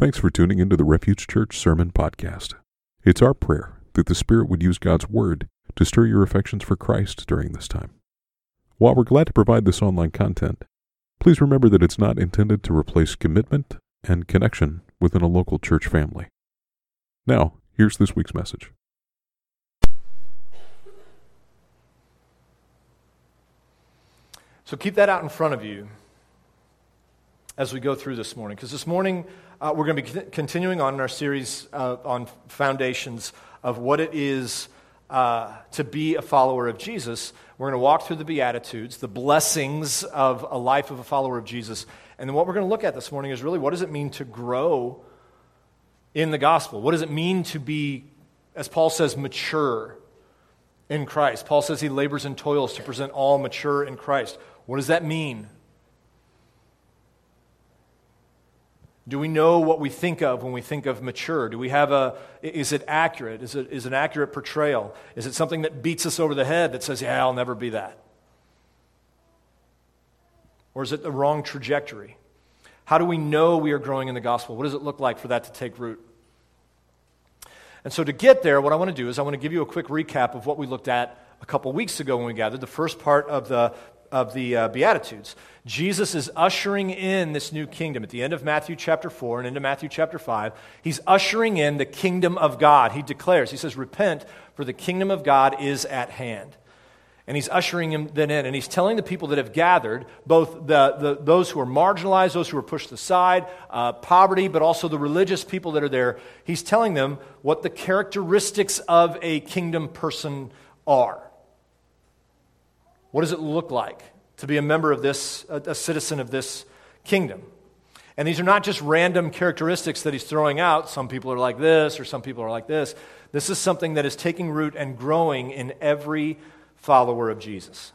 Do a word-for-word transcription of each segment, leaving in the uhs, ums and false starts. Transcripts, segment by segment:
Thanks for tuning into the Refuge Church Sermon Podcast. It's our prayer that the Spirit would use God's Word to stir your affections for Christ during this time. While we're glad to provide this online content, please remember that it's not intended to replace commitment and connection within a local church family. Now, here's this week's message. So keep that out in front of you as we go through this morning, because this morning uh, we're going to be c- continuing on in our series uh, on foundations of what it is uh, to be a follower of Jesus. We're going to walk through the Beatitudes, the blessings of a life of a follower of Jesus, and then what we're going to look at this morning is really what does it mean to grow in the gospel? What does it mean to be, as Paul says, mature in Christ? Paul says he labors and toils to present all mature in Christ. What does that mean? Do we know what we think of when we think of mature? Do we have a, is it accurate? Is it is an accurate portrayal? Is it something that beats us over the head that says, yeah, I'll never be that? Or is it the wrong trajectory? How do we know we are growing in the gospel? What does it look like for that to take root? And so to get there, what I want to do is I want to give you a quick recap of what we looked at a couple weeks ago when we gathered, the first part of the of the uh, Beatitudes. Jesus is ushering in this new kingdom. At the end of Matthew chapter four and into Matthew chapter five, he's ushering in the kingdom of God. He declares, he says, repent, for the kingdom of God is at hand. And he's ushering him then in, and he's telling the people that have gathered, both the, the those who are marginalized, those who are pushed aside, uh, poverty, but also the religious people that are there, he's telling them what the characteristics of a kingdom person are. What does it look like to be a member of this, a, a citizen of this kingdom? And these are not just random characteristics that he's throwing out. Some people are like this, or some people are like this. This is something that is taking root and growing in every follower of Jesus.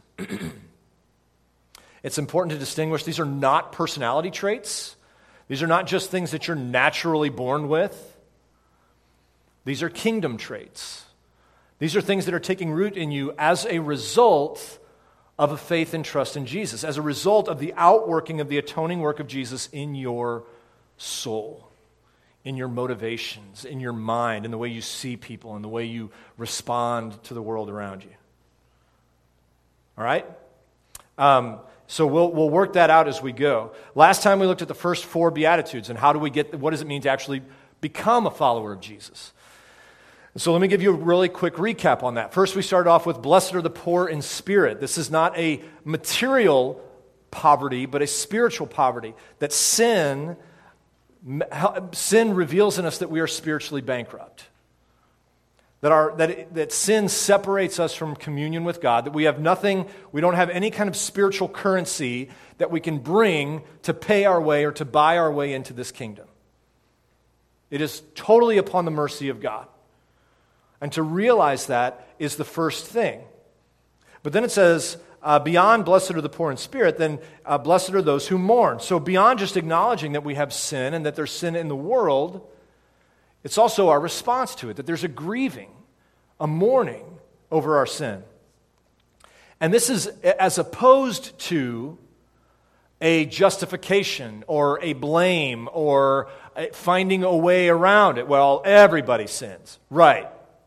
It's important to distinguish these are not personality traits. These are not just things that you're naturally born with. These are kingdom traits. These are things that are taking root in you as a result of a faith and trust in Jesus, as a result of the outworking of the atoning work of Jesus in your soul, in your motivations, in your mind, in the way you see people, in the way you respond to the world around you. All right? Um, so we'll we'll work that out as we go. Last time we looked at the first four Beatitudes and how do we get, what does it mean to actually become a follower of Jesus? So let me give you a really quick recap on that. First, we started off with, blessed are the poor in spirit. This is not a material poverty, but a spiritual poverty. That sin, sin reveals in us that we are spiritually bankrupt. That, our, that, that sin separates us from communion with God, that we have nothing, we don't have any kind of spiritual currency that we can bring to pay our way or to buy our way into this kingdom. It is totally upon the mercy of God. And to realize that is the first thing. But then it says, uh, beyond blessed are the poor in spirit, then uh, blessed are those who mourn. So beyond just acknowledging that we have sin and that there's sin in the world, it's also our response to it, that there's a grieving, a mourning over our sin. And this is as opposed to a justification or a blame or a finding a way around it. Well, everybody sins. Right.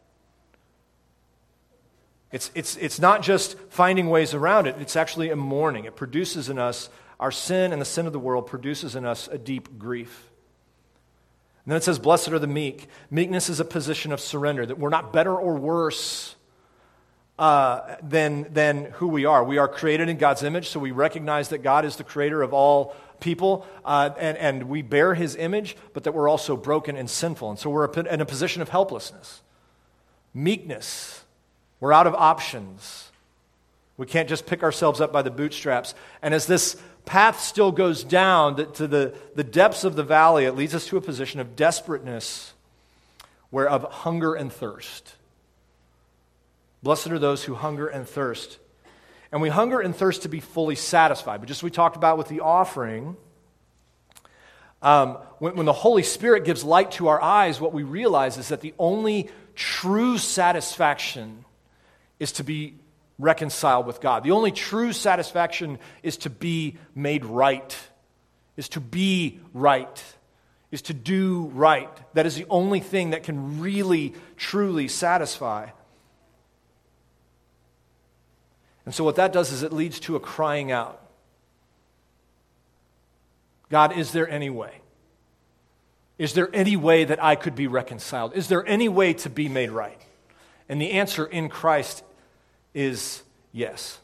It's, it's, it's not just finding ways around it, it's actually a mourning. It produces in us, our sin and the sin of the world produces in us a deep grief. And then it says, blessed are the meek. Meekness is a position of surrender, that we're not better or worse uh, than, than who we are. We are created in God's image, so we recognize that God is the creator of all people, uh, and, and we bear his image, but that we're also broken and sinful. And so we're in a position of helplessness. Meekness. We're out of options. We can't just pick ourselves up by the bootstraps. And as this path still goes down to the, the depths of the valley, it leads us to a position of desperateness, where of hunger and thirst. Blessed are those who hunger and thirst. And we hunger and thirst to be fully satisfied. But just as we talked about with the offering, um, when, when the Holy Spirit gives light to our eyes, what we realize is that the only true satisfaction is to be reconciled with God. The only true satisfaction is to be made right, is to be right, is to do right. That is the only thing that can really, truly satisfy. And so what that does is it leads to a crying out. God, is there any way? Is there any way that I could be reconciled? Is there any way to be made right? And the answer in Christ is yes.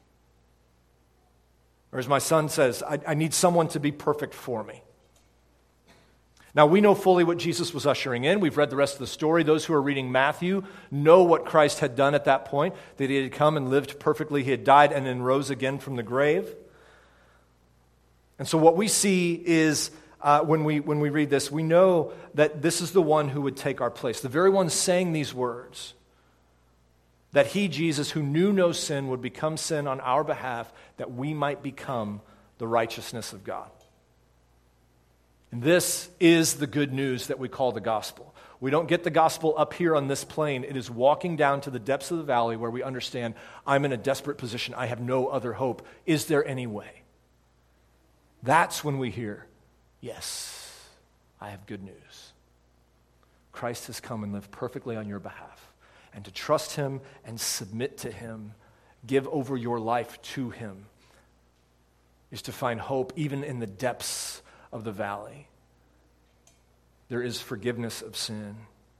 Or as my son says, I, I need someone to be perfect for me. Now, we know fully what Jesus was ushering in. We've read the rest of the story. Those who are reading Matthew know what Christ had done at that point, that he had come and lived perfectly. He had died and then rose again from the grave. And so what we see is, uh, when we when we read this, we know that this is the one who would take our place. The very one saying these words, that he, Jesus, who knew no sin, would become sin on our behalf, that we might become the righteousness of God. And this is the good news that we call the gospel. We don't get the gospel up here on this plane. It is walking down to the depths of the valley where we understand, I'm in a desperate position. I have no other hope. Is there any way? That's when we hear, yes, I have good news. Christ has come and lived perfectly on your behalf. And to trust him and submit to him, give over your life to him, is to find hope even in the depths of the valley. There is forgiveness of sin.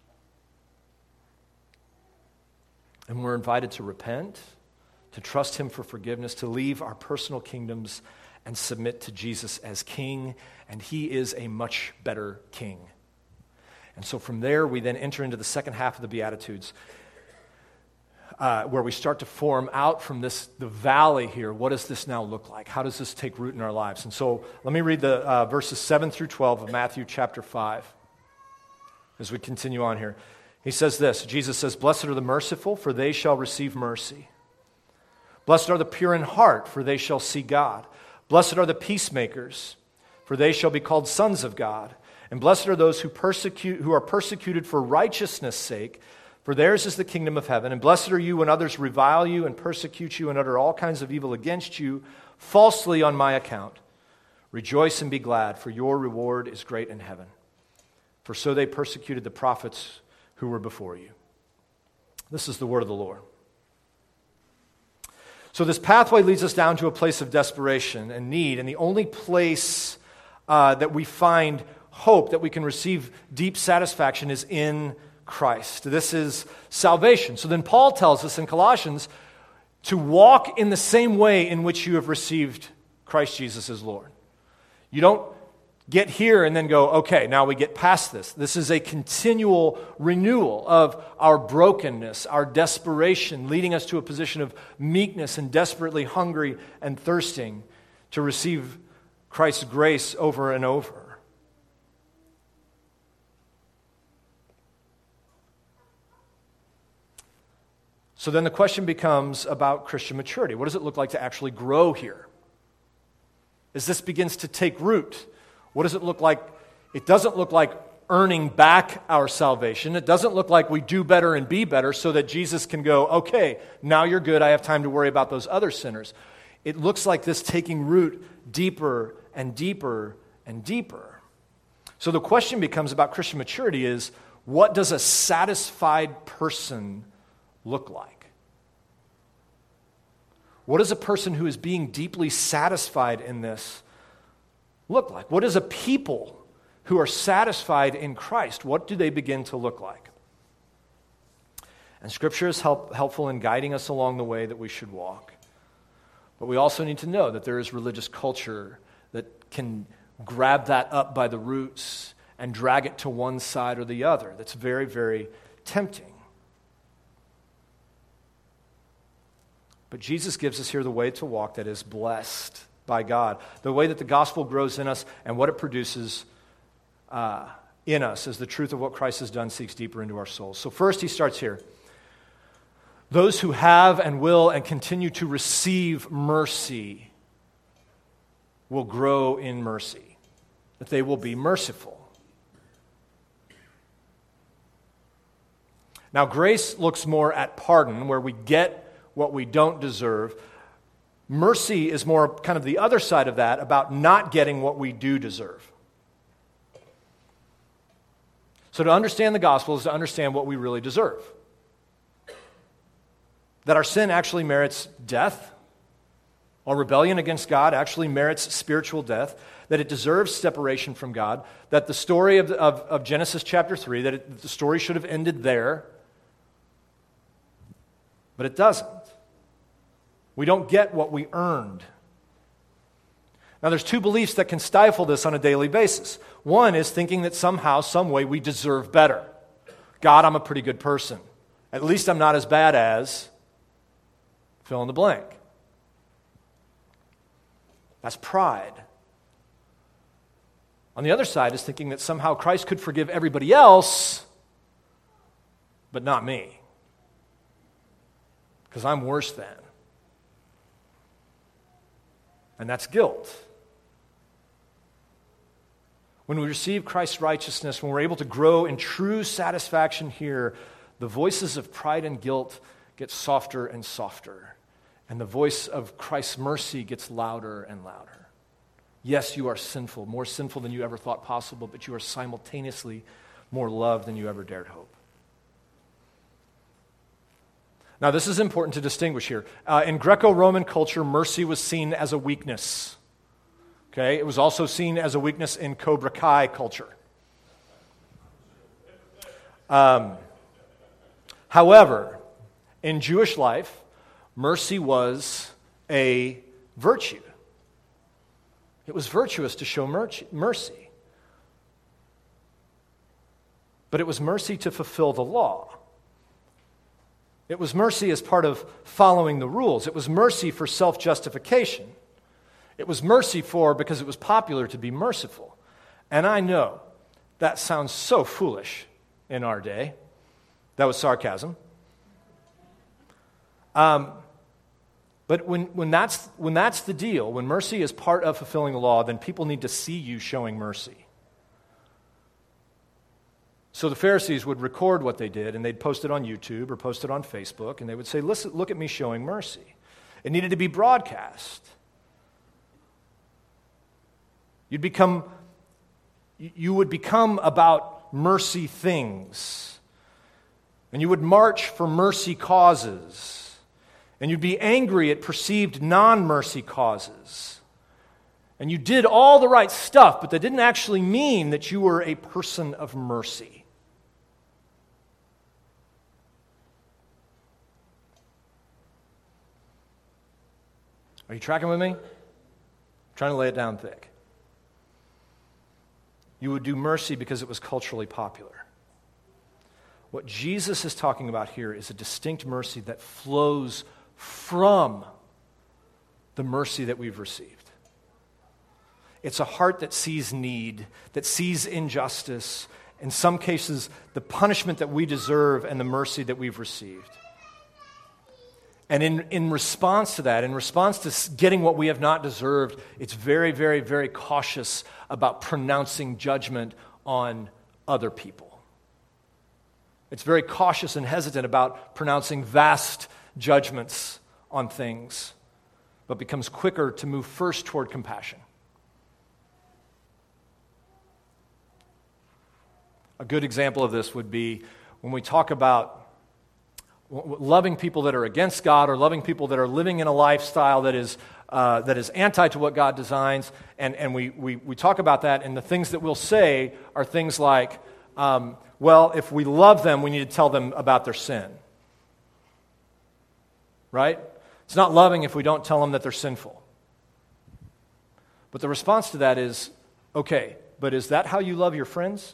And we're invited to repent, to trust him for forgiveness, to leave our personal kingdoms and submit to Jesus as king, and he is a much better king. And so from there, we then enter into the second half of the Beatitudes, uh, where we start to form out from this, the valley here. What does this now look like? How does this take root in our lives? And so let me read the uh, verses seven through twelve of Matthew chapter five as we continue on here. He says this, Jesus says, "Blessed are the merciful, for they shall receive mercy. Blessed are the pure in heart, for they shall see God. Blessed are the peacemakers, for they shall be called sons of God. And blessed are those who persecute, who are persecuted for righteousness' sake, for theirs is the kingdom of heaven. And blessed are you when others revile you and persecute you and utter all kinds of evil against you falsely on my account. Rejoice and be glad, for your reward is great in heaven. For so they persecuted the prophets who were before you." This is the word of the Lord. So this pathway leads us down to a place of desperation and need, and the only place uh, that we find hope, that we can receive deep satisfaction, is in Christ. This is salvation. So then Paul tells us in Colossians to walk in the same way in which you have received Christ Jesus as Lord. You don't get here and then go, okay, now we get past this. This is a continual renewal of our brokenness, our desperation, leading us to a position of meekness and desperately hungry and thirsting to receive Christ's grace over and over. So then the question becomes about Christian maturity. What does it look like to actually grow here? As this begins to take root, what does it look like? It doesn't look like earning back our salvation. It doesn't look like we do better and be better so that Jesus can go, okay, now you're good, I have time to worry about those other sinners. It looks like this taking root deeper and deeper and deeper. So the question becomes about Christian maturity is, what does a satisfied person look like? What does a person who is being deeply satisfied in this look like? What does a people who are satisfied in Christ, what do they begin to look like? And Scripture is help, helpful in guiding us along the way that we should walk. But we also need to know that there is religious culture that can grab that up by the roots and drag it to one side or the other. That's very, very tempting. But Jesus gives us here the way to walk that is blessed by God, the way that the gospel grows in us and what it produces uh, in us as the truth of what Christ has done seeks deeper into our souls. So first he starts here. Those who have and will and continue to receive mercy will grow in mercy, that they will be merciful. Now, grace looks more at pardon, where we get what we don't deserve. Mercy is more kind of the other side of that, about not getting what we do deserve. So to understand the gospel is to understand what we really deserve. That our sin actually merits death. Our rebellion against God actually merits spiritual death. That it deserves separation from God. That the story of, of, of Genesis chapter three, that it, the story should have ended there. But it doesn't. We don't get what we earned. Now, there's two beliefs that can stifle this on a daily basis. One is thinking that somehow, some way, we deserve better. God, I'm a pretty good person. At least I'm not as bad as fill in the blank. That's pride. On the other side is thinking that somehow Christ could forgive everybody else, but not me. Because I'm worse than. And that's guilt. When we receive Christ's righteousness, when we're able to grow in true satisfaction here, the voices of pride and guilt get softer and softer. And the voice of Christ's mercy gets louder and louder. Yes, you are sinful, more sinful than you ever thought possible, but you are simultaneously more loved than you ever dared hope. Now, this is important to distinguish here. Uh, in Greco-Roman culture, mercy was seen as a weakness. Okay? It was also seen as a weakness in Cobra Kai culture. Um, however, in Jewish life, mercy was a virtue. It was virtuous to show mercy. But it was mercy to fulfill the law. It was mercy as part of following the rules. It was mercy for self-justification. It was mercy for because it was popular to be merciful. And I know that sounds so foolish in our day. That was sarcasm. Um, but when, when, that's, when that's the deal, when mercy is part of fulfilling the law, then people need to see you showing mercy. So the Pharisees would record what they did, and they'd post it on YouTube or post it on Facebook, and they would say, listen, look at me showing mercy. It needed to be broadcast. You'd become, you would become about mercy things. And you would march for mercy causes. And you'd be angry at perceived non-mercy causes. And you did all the right stuff, but that didn't actually mean that you were a person of mercy. Are you tracking with me? I'm trying to lay it down thick. You would do mercy because it was culturally popular. What Jesus is talking about here is a distinct mercy that flows from the mercy that we've received. It's a heart that sees need, that sees injustice, in some cases, the punishment that we deserve and the mercy that we've received. And in, in response to that, in response to getting what we have not deserved, it's very, very, very cautious about pronouncing judgment on other people. It's very cautious and hesitant about pronouncing vast judgments on things, but becomes quicker to move first toward compassion. A good example of this would be when we talk about loving people that are against God or loving people that are living in a lifestyle that is uh, that is anti to what God designs, and, and we, we, we talk about that, and the things that we'll say are things like, um, well, if we love them, we need to tell them about their sin. Right? It's not loving if we don't tell them that they're sinful. But the response to that is, okay, but is that how you love your friends?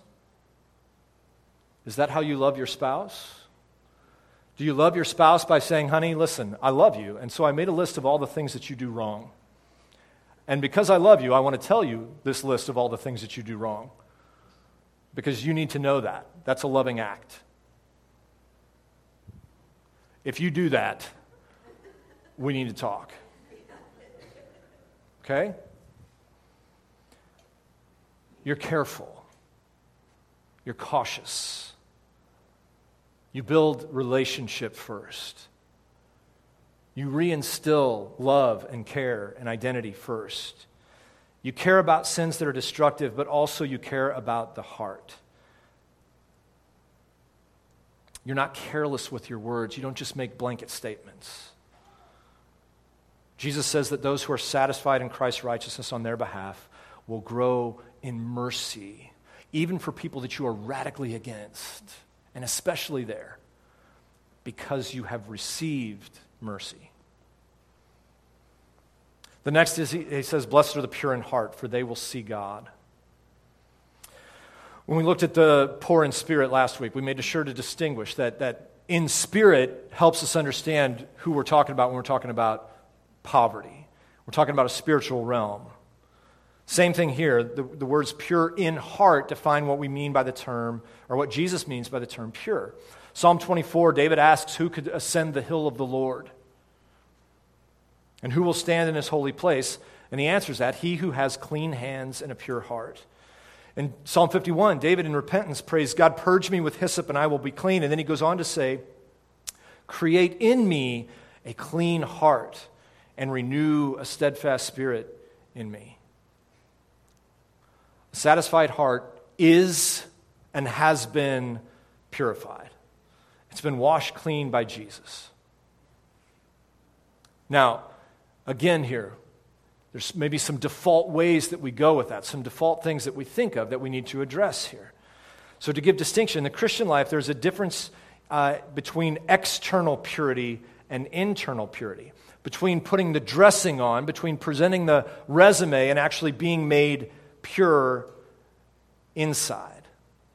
Is that how you love your spouse? Do you love your spouse by saying, honey, listen, I love you, and so I made a list of all the things that you do wrong. And because I love you, I want to tell you this list of all the things that you do wrong. Because you need to know that. That's a loving act. If you do that, we need to talk. Okay? You're careful. You're cautious. You build relationship first. You reinstill love and care and identity first. You care about sins that are destructive, but also you care about the heart. You're not careless with your words. You don't just make blanket statements. Jesus says that those who are satisfied in Christ's righteousness on their behalf will grow in mercy, even for people that you are radically against, and especially there, because you have received mercy. The next is, he, he says, blessed are the pure in heart, for they will see God. When we looked at the poor in spirit last week, we made sure to distinguish that, that in spirit helps us understand who we're talking about when we're talking about poverty. We're talking about a spiritual realm. Same thing here. The, the words pure in heart define what we mean by the term, or what Jesus means by the term pure. Psalm twenty-four, David asks, who could ascend the hill of the Lord? And who will stand in his holy place? And he answers that, he who has clean hands and a pure heart. In Psalm fifty-one, David in repentance prays, God, purge me with hyssop and I will be clean. And then he goes on to say, create in me a clean heart and renew a steadfast spirit in me. A satisfied heart is and has been purified. It's been washed clean by Jesus. Now, again here, there's maybe some default ways that we go with that, some default things that we think of that we need to address here. So to give distinction, in the Christian life, there's a difference uh, between external purity and internal purity, between putting the dressing on, between presenting the resume and actually being made pure inside.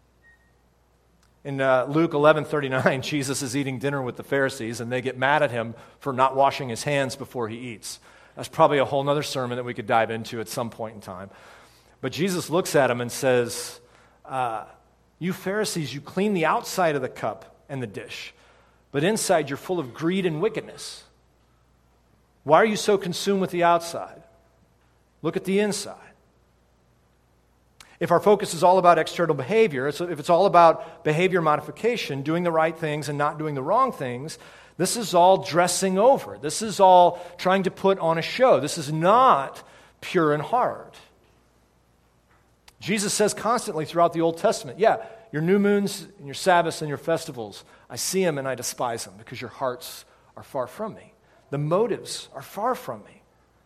In uh, Luke eleven thirty-nine, Jesus is eating dinner with the Pharisees, and they get mad at him for not washing his hands before he eats. That's probably a whole other sermon that we could dive into at some point in time. But Jesus looks at him and says, uh, you Pharisees, you clean the outside of the cup and the dish, but inside you're full of greed and wickedness. Why are you so consumed with the outside? Look at the inside. If our focus is all about external behavior, if it's all about behavior modification, doing the right things and not doing the wrong things, this is all dressing over. This is all trying to put on a show. This is not pure in heart. Jesus says constantly throughout the Old Testament, yeah, your new moons and your Sabbaths and your festivals, I see them and I despise them because your hearts are far from me. The motives are far from me.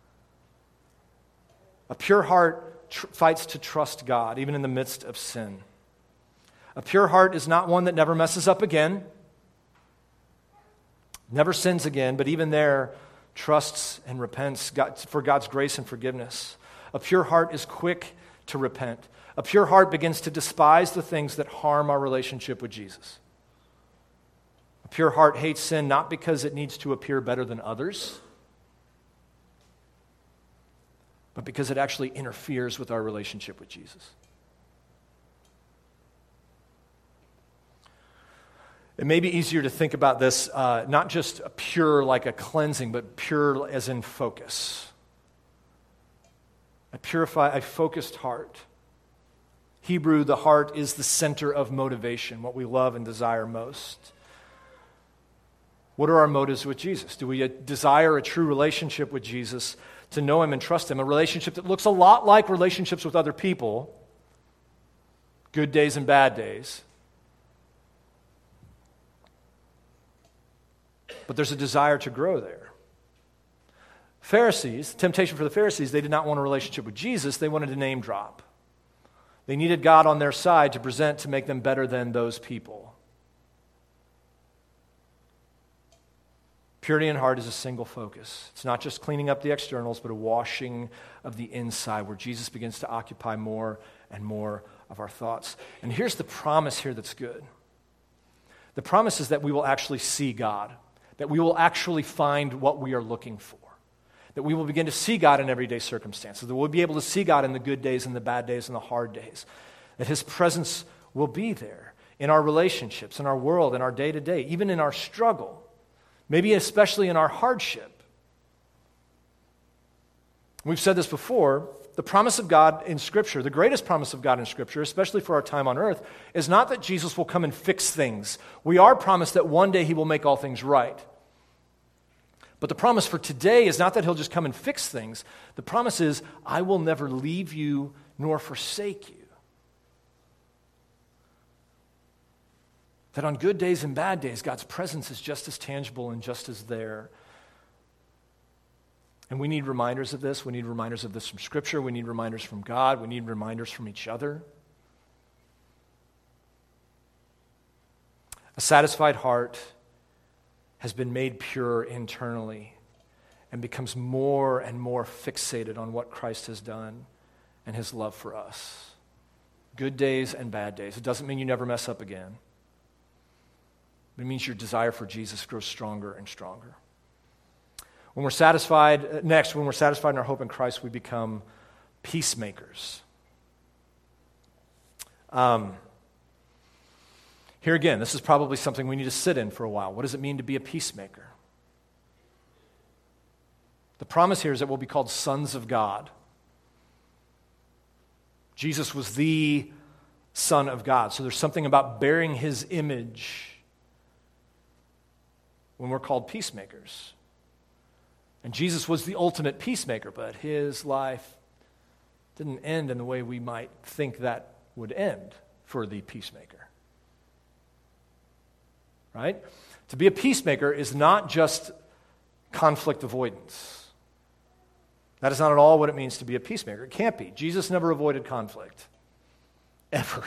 A pure heart tr- fights to trust God, even in the midst of sin. A pure heart is not one that never messes up again, never sins again, but even there trusts and repents God, for God's grace and forgiveness. A pure heart is quick to repent. A pure heart begins to despise the things that harm our relationship with Jesus. A pure heart hates sin not because it needs to appear better than others, but because it actually interferes with our relationship with Jesus. It may be easier to think about this, uh, not just pure like a cleansing, but pure as in focus. A purified, a focused heart. Hebrew, the heart is the center of motivation, what we love and desire most. What are our motives with Jesus? Do we desire a true relationship with Jesus, to know Him and trust Him? A relationship that looks a lot like relationships with other people, good days and bad days. But there's a desire to grow there. Pharisees, temptation for the Pharisees, they did not want a relationship with Jesus. They wanted a name drop. They needed God on their side to present to make them better than those people. Purity in heart is a single focus. It's not just cleaning up the externals, but a washing of the inside where Jesus begins to occupy more and more of our thoughts. And here's the promise here that's good. The promise is that we will actually see God, that we will actually find what we are looking for, that we will begin to see God in everyday circumstances, that we'll be able to see God in the good days and the bad days and the hard days, that His presence will be there in our relationships, in our world, in our day-to-day, even in our struggle, maybe especially in our hardship. We've said this before, the promise of God in Scripture, the greatest promise of God in Scripture, especially for our time on earth, is not that Jesus will come and fix things. We are promised that one day He will make all things right. But the promise for today is not that He'll just come and fix things. The promise is, I will never leave you nor forsake you. That on good days and bad days, God's presence is just as tangible and just as there. And we need reminders of this. We need reminders of this from Scripture. We need reminders from God. We need reminders from each other. A satisfied heart has been made pure internally and becomes more and more fixated on what Christ has done and his love for us. Good days and bad days. It doesn't mean you never mess up again. It means your desire for Jesus grows stronger and stronger. When we're satisfied, next, when we're satisfied in our hope in Christ, we become peacemakers. Um, here again, this is probably something we need to sit in for a while. What does it mean to be a peacemaker? The promise here is that we'll be called sons of God. Jesus was the Son of God. So there's something about bearing his image when we're called peacemakers. And Jesus was the ultimate peacemaker, but his life didn't end in the way we might think that would end for the peacemaker. Right? To be a peacemaker is not just conflict avoidance. That is not at all what it means to be a peacemaker. It can't be. Jesus never avoided conflict. Ever.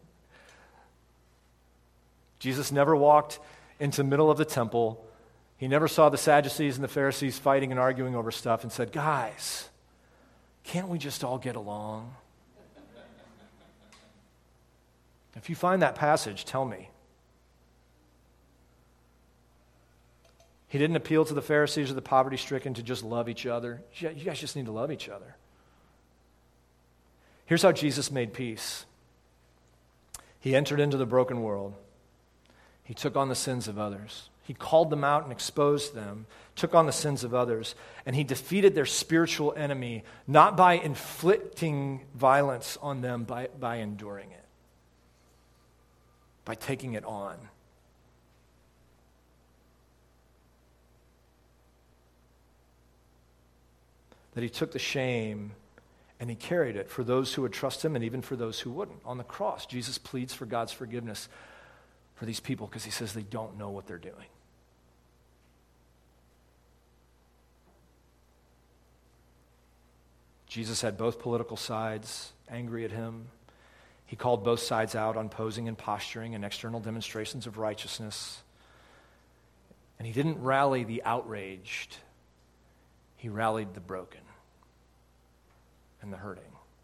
Jesus never walked into the middle of the temple. He never saw the Sadducees and the Pharisees fighting and arguing over stuff and said, guys, can't we just all get along? If you find that passage, tell me. He didn't appeal to the Pharisees or the poverty-stricken to just love each other. You guys just need to love each other. Here's how Jesus made peace. He entered into the broken world. He took on the sins of others. He called them out and exposed them, took on the sins of others, and he defeated their spiritual enemy, not by inflicting violence on them, by, by enduring it, by taking it on. That he took the shame and he carried it for those who would trust him and even for those who wouldn't. On the cross, Jesus pleads for God's forgiveness for these people because he says they don't know what they're doing. Jesus had both political sides angry at him. He called both sides out on posing and posturing and external demonstrations of righteousness. And he didn't rally the outraged. He rallied the broken and the hurting.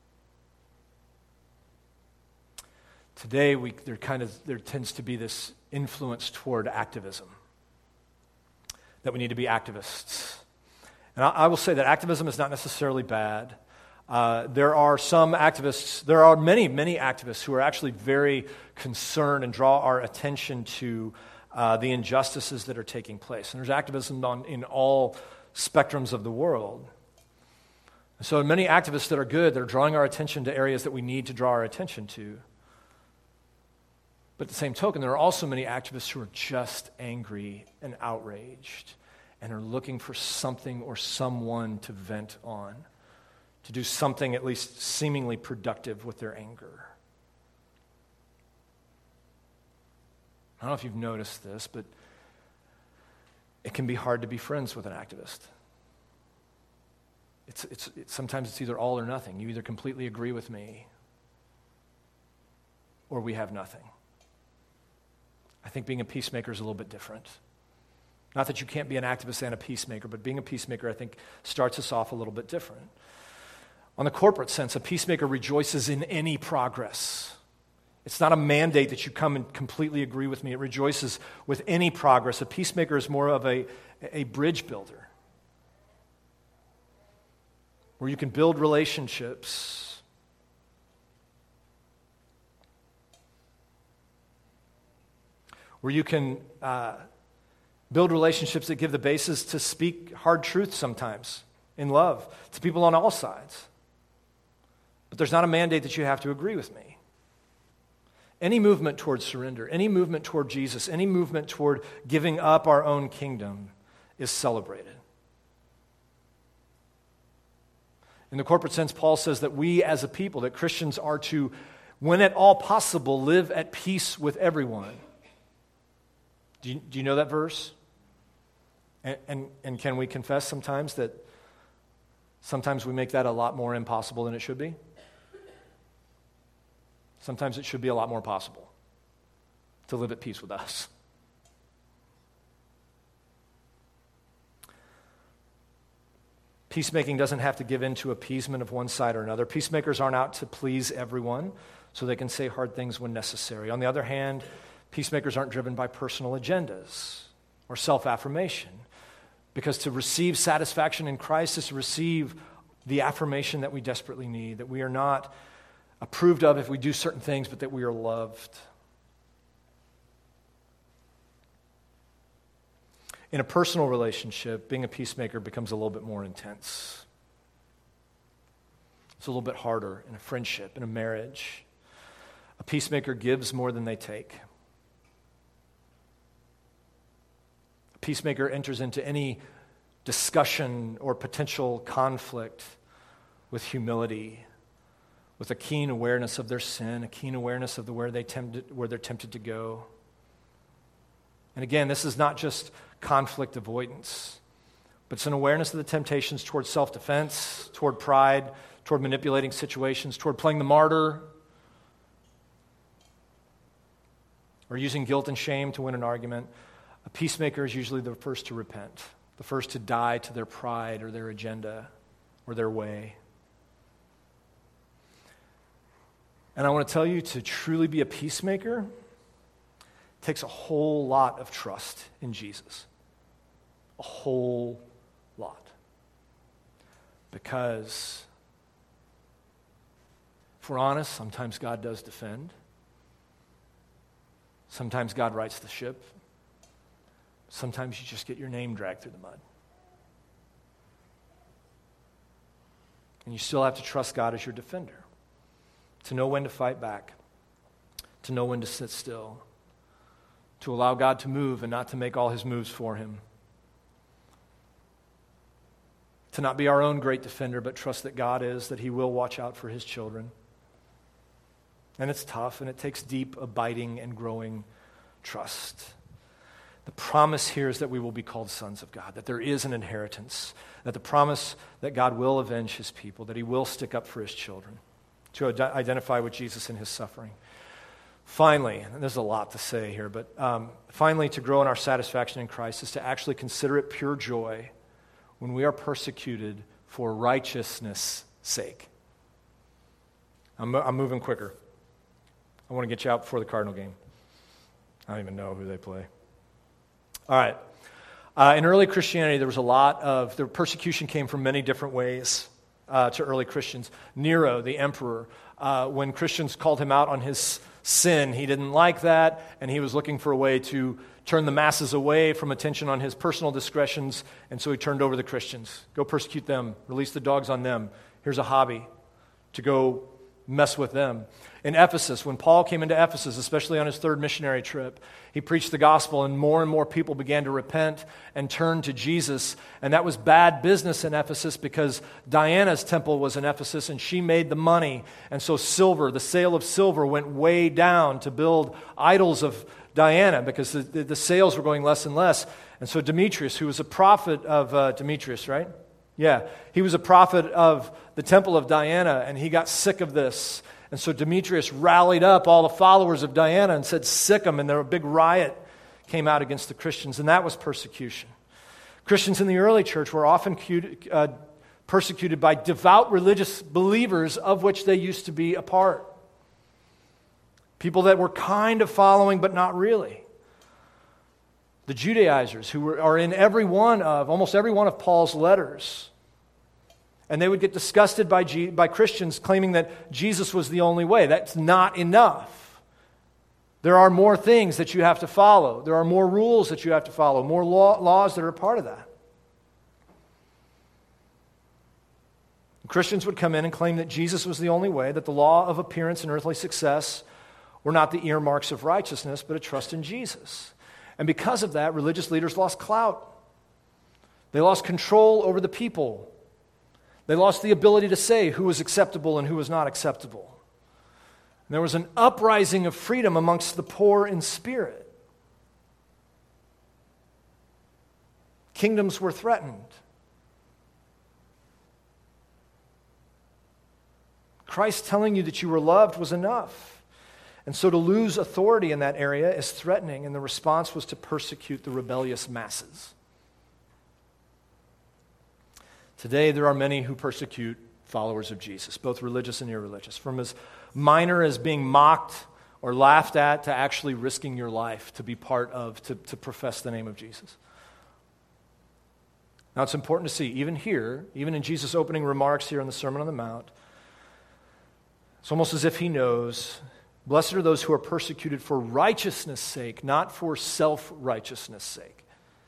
Today, we, there kind of there tends to be this influence toward activism, that we need to be activists. And I, I will say that activism is not necessarily bad. Uh, there are some activists, there are many, many activists who are actually very concerned and draw our attention to uh, the injustices that are taking place. And there's activism on, in all spectrums of the world. So many activists that are good, that are drawing our attention to areas that we need to draw our attention to. But at the same token, there are also many activists who are just angry and outraged and are looking for something or someone to vent on, to do something at least seemingly productive with their anger. I don't know if you've noticed this, but it can be hard to be friends with an activist. It's, it's, it's, sometimes it's either all or nothing. You either completely agree with me or we have nothing. I think being a peacemaker is a little bit different. Not that you can't be an activist and a peacemaker, but being a peacemaker, I think, starts us off a little bit different. On the corporate sense, a peacemaker rejoices in any progress. It's not a mandate that you come and completely agree with me. It rejoices with any progress. A peacemaker is more of a, a bridge builder, where you can build relationships where you can uh, build relationships that give the basis to speak hard truth sometimes in love to people on all sides. But there's not a mandate that you have to agree with me. Any movement toward surrender, any movement toward Jesus, any movement toward giving up our own kingdom is celebrated. In the corporate sense, Paul says that we as a people, that Christians are to, when at all possible, live at peace with everyone. Do you, do you know that verse? And, and, and can we confess sometimes that sometimes we make that a lot more impossible than it should be? Sometimes it should be a lot more possible to live at peace with us. Peacemaking doesn't have to give in to appeasement of one side or another. Peacemakers aren't out to please everyone so they can say hard things when necessary. On the other hand, peacemakers aren't driven by personal agendas or self-affirmation, because to receive satisfaction in Christ is to receive the affirmation that we desperately need, that we are not approved of if we do certain things, but that we are loved. In a personal relationship, being a peacemaker becomes a little bit more intense. It's a little bit harder in a friendship, in a marriage. A peacemaker gives more than they take. A peacemaker enters into any discussion or potential conflict with humility, with a keen awareness of their sin, a keen awareness of the where they tempted, where they're tempted to go. And again, this is not just conflict avoidance, but it's an awareness of the temptations toward self-defense, toward pride, toward manipulating situations, toward playing the martyr, or using guilt and shame to win an argument. A peacemaker is usually the first to repent, the first to die to their pride or their agenda or their way. And I want to tell you, to truly be a peacemaker takes a whole lot of trust in Jesus. A whole lot. Because, if we're honest, sometimes God does defend. Sometimes God rights the ship. Sometimes you just get your name dragged through the mud. And you still have to trust God as your defender, to know when to fight back, to know when to sit still, to allow God to move and not to make all his moves for him, to not be our own great defender, but trust that God is, that he will watch out for his children. And it's tough, and it takes deep, abiding, and growing trust. The promise here is that we will be called sons of God, that there is an inheritance, that the promise that God will avenge his people, that he will stick up for his children, to ad- identify with Jesus in his suffering. Finally, and there's a lot to say here, but um, finally, to grow in our satisfaction in Christ is to actually consider it pure joy when we are persecuted for righteousness' sake. I'm, I'm moving quicker. I want to get you out before the Cardinal game. I don't even know who they play. All right. Uh, in early Christianity, there was a lot of, the persecution came from many different ways uh, to early Christians. Nero, the emperor, uh, when Christians called him out on his sin, he didn't like that, and he was looking for a way to turn the masses away from attention on his personal discretions, and so he turned over the Christians. Go persecute them, release the dogs on them. Here's a hobby to go mess with them. In Ephesus, when Paul came into Ephesus, especially on his third missionary trip, he preached the gospel, and more and more people began to repent and turn to Jesus. And that was bad business in Ephesus, because Diana's temple was in Ephesus, and she made the money. And so silver, the sale of silver, went way down to build idols of Diana, because the, the, the sales were going less and less. And so Demetrius, who was a prophet of uh, Demetrius, right? Yeah, he was a prophet of the temple of Diana, and he got sick of this. And so Demetrius rallied up all the followers of Diana and said, sick them, and there was a big riot came out against the Christians, and that was persecution. Christians in the early church were often uh, persecuted by devout religious believers, of which they used to be a part. People that were kind of following, but not really. The Judaizers, who were, are in every one of, almost every one of Paul's letters. And they would get disgusted by, G, by Christians claiming that Jesus was the only way. That's not enough. There are more things that you have to follow. There are more rules that you have to follow, more law, laws that are a part of that. Christians would come in and claim that Jesus was the only way, that the law of appearance and earthly success were not the earmarks of righteousness, but a trust in Jesus. And because of that, religious leaders lost clout. They lost control over the people. They lost the ability to say who was acceptable and who was not acceptable. And there was an uprising of freedom amongst the poor in spirit. Kingdoms were threatened. Christ telling you that you were loved was enough. And so to lose authority in that area is threatening, and the response was to persecute the rebellious masses. Today, there are many who persecute followers of Jesus, both religious and irreligious, from as minor as being mocked or laughed at to actually risking your life to be part of, to, to profess the name of Jesus. Now, it's important to see, even here, even in Jesus' opening remarks here in the Sermon on the Mount, it's almost as if he knows, blessed are those who are persecuted for righteousness' sake, not for self-righteousness' sake.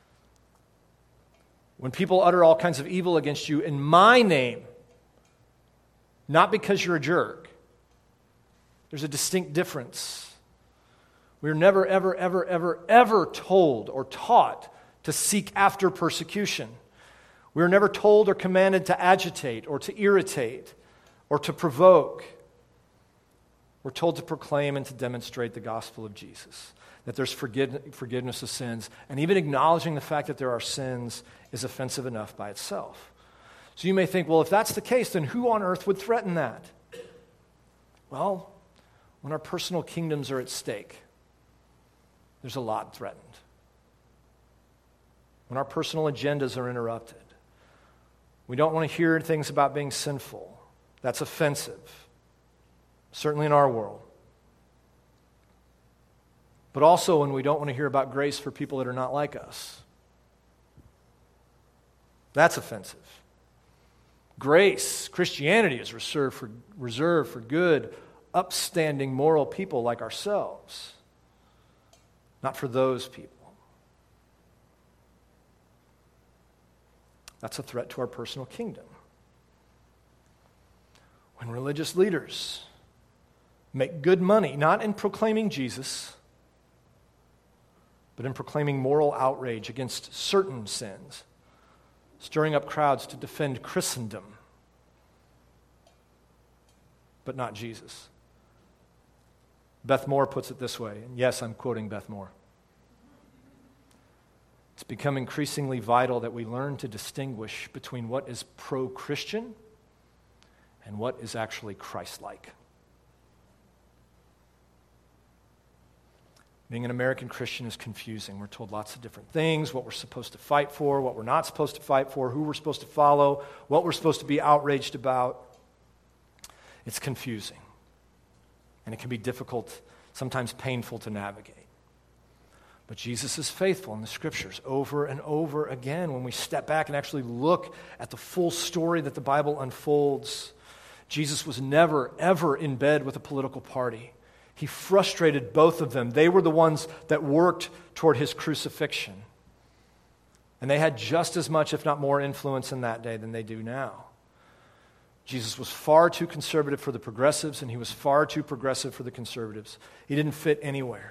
When people utter all kinds of evil against you in my name, not because you're a jerk, there's a distinct difference. We're never, ever, ever, ever, ever told or taught to seek after persecution. We're never told or commanded to agitate or to irritate or to provoke. We're told to proclaim and to demonstrate the gospel of Jesus, that there's forgiveness of sins, and even acknowledging the fact that there are sins is offensive enough by itself. So you may think, well, if that's the case, then who on earth would threaten that? Well, when our personal kingdoms are at stake, there's a lot threatened. When our personal agendas are interrupted, we don't want to hear things about being sinful. That's offensive, certainly in our world. But also when we don't want to hear about grace for people that are not like us. That's offensive. Grace, Christianity is reserved for, reserved for good, upstanding, moral people like ourselves, not for those people. That's a threat to our personal kingdom. When religious leaders make good money, not in proclaiming Jesus, but in proclaiming moral outrage against certain sins, stirring up crowds to defend Christendom, but not Jesus. Beth Moore puts it this way, and yes, I'm quoting Beth Moore. It's become increasingly vital that we learn to distinguish between what is pro-Christian and what is actually Christ-like. Being an American Christian is confusing. We're told lots of different things, what we're supposed to fight for, what we're not supposed to fight for, who we're supposed to follow, what we're supposed to be outraged about. It's confusing. And it can be difficult, sometimes painful to navigate. But Jesus is faithful in the Scriptures over and over again. When we step back and actually look at the full story that the Bible unfolds, Jesus was never, ever in bed with a political party. He frustrated both of them. They were the ones that worked toward his crucifixion. And they had just as much, if not more, influence in that day than they do now. Jesus was far too conservative for the progressives, and he was far too progressive for the conservatives. He didn't fit anywhere.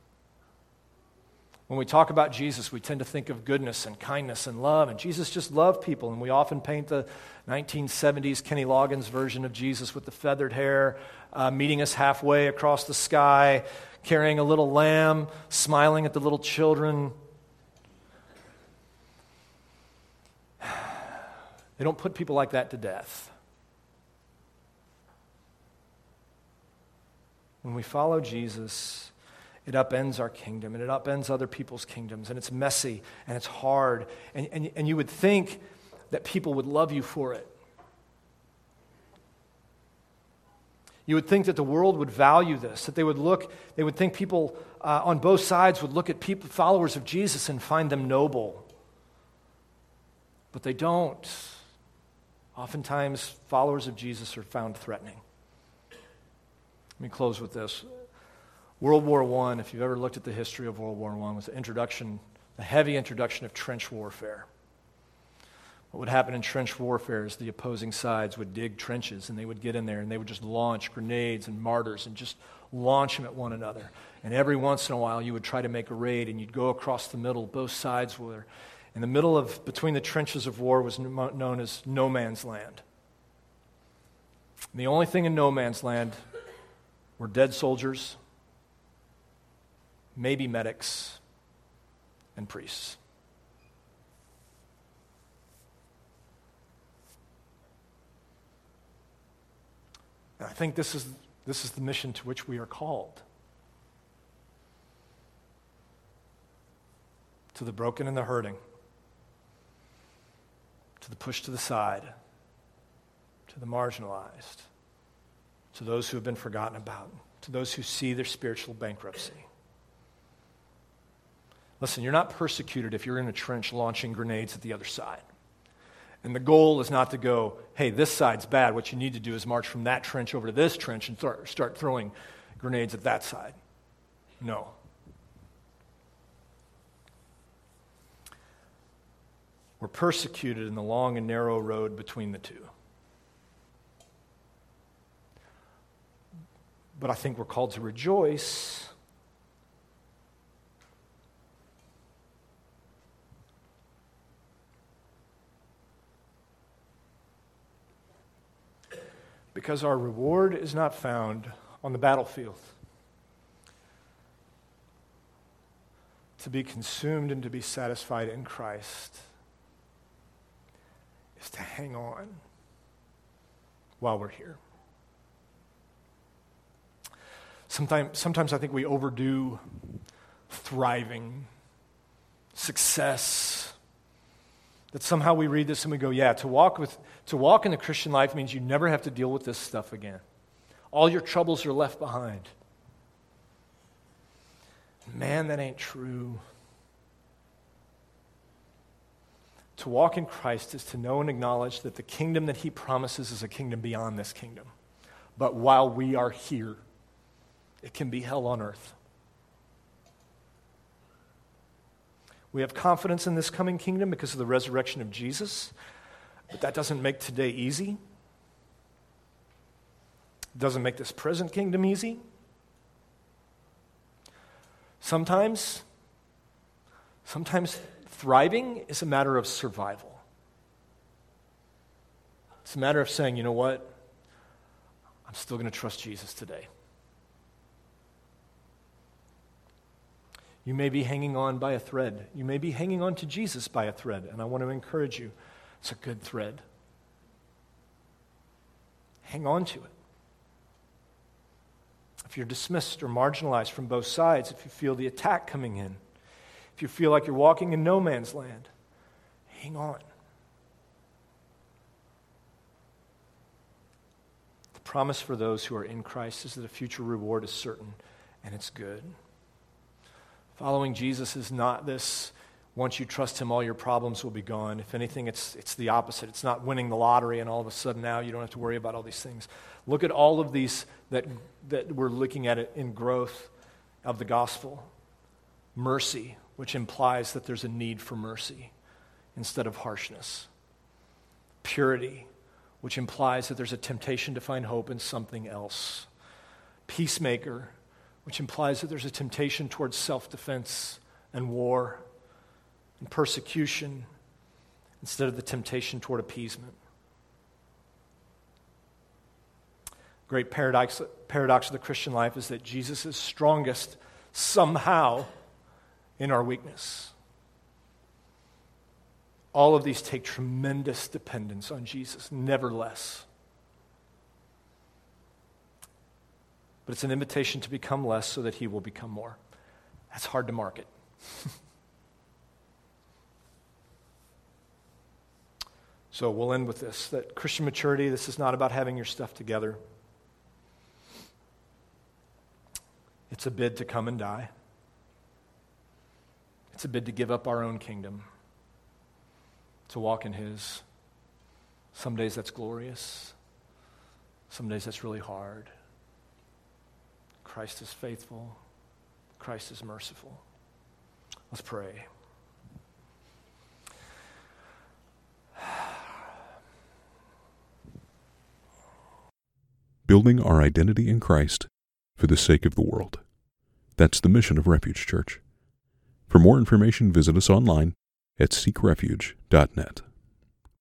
When we talk about Jesus, we tend to think of goodness and kindness and love, and Jesus just loved people, and we often paint the nineteen seventies Kenny Loggins version of Jesus with the feathered hair, uh, meeting us halfway across the sky, carrying a little lamb, smiling at the little children. They don't put people like that to death. When we follow Jesus, it upends our kingdom, and it upends other people's kingdoms, and it's messy, and it's hard, and, and, and you would think that people would love you for it. You would think that the world would value this, that they would look, they would think people uh, on both sides would look at people, followers of Jesus and find them noble. But they don't. Oftentimes, followers of Jesus are found threatening. Let me close with this. World War One, if you've ever looked at the history of World War One, was the introduction, the heavy introduction of trench warfare. What would happen in trench warfare is the opposing sides would dig trenches, and they would get in there, and they would just launch grenades and mortars and just launch them at one another. And every once in a while, you would try to make a raid, and you'd go across the middle. Both sides were. In the middle of, between the trenches of war was known as no man's land. And the only thing in no man's land were dead soldiers, maybe medics, and priests. And I think this is, this is the mission to which we are called. To the broken and the hurting, to the pushed to the side, to the marginalized, to those who have been forgotten about, to those who see their spiritual bankruptcy. Listen, you're not persecuted if you're in a trench launching grenades at the other side. And the goal is not to go, hey, this side's bad. What you need to do is march from that trench over to this trench and start, start throwing grenades at that side. No. We're persecuted in the long and narrow road between the two. But I think we're called to rejoice because our reward is not found on the battlefield. To be consumed and to be satisfied in Christ is to hang on while we're here. Sometimes, sometimes I think we overdo thriving, success. That somehow we read this and we go, yeah, to walk with to walk in the Christian life means you never have to deal with this stuff again. All your troubles are left behind. Man, that ain't true. To walk in Christ is to know and acknowledge that the kingdom that he promises is a kingdom beyond this kingdom. But while we are here, it can be hell on earth. We have confidence in this coming kingdom because of the resurrection of Jesus, but that doesn't make today easy. It doesn't make this present kingdom easy. Sometimes, sometimes thriving is a matter of survival. It's a matter of saying, you know what? I'm still going to trust Jesus today. You may be hanging on by a thread. You may be hanging on to Jesus by a thread, and I want to encourage you. It's a good thread. Hang on to it. If you're dismissed or marginalized from both sides, if you feel the attack coming in, if you feel like you're walking in no man's land, hang on. The promise for those who are in Christ is that a future reward is certain, and it's good. Following Jesus is not this, once you trust him, all your problems will be gone. If anything, it's it's the opposite. It's not winning the lottery and all of a sudden now you don't have to worry about all these things. Look at all of these that, that we're looking at it in growth of the gospel. Mercy, which implies that there's a need for mercy instead of harshness. Purity, which implies that there's a temptation to find hope in something else. Peacemaker, which implies that there's a temptation towards self-defense and war and persecution instead of the temptation toward appeasement. Great paradox, paradox of the Christian life is that Jesus is strongest somehow in our weakness. All of these take tremendous dependence on Jesus, never less. But it's an invitation to become less so that he will become more. That's hard to market. So we'll end with this, that Christian maturity, this is not about having your stuff together. It's a bid to come and die. It's a bid to give up our own kingdom, to walk in his. Some days that's glorious. Some days that's really hard. Christ is faithful. Christ is merciful. Let's pray. Building our identity in Christ for the sake of the world. That's the mission of Refuge Church. For more information, visit us online at seek refuge dot net.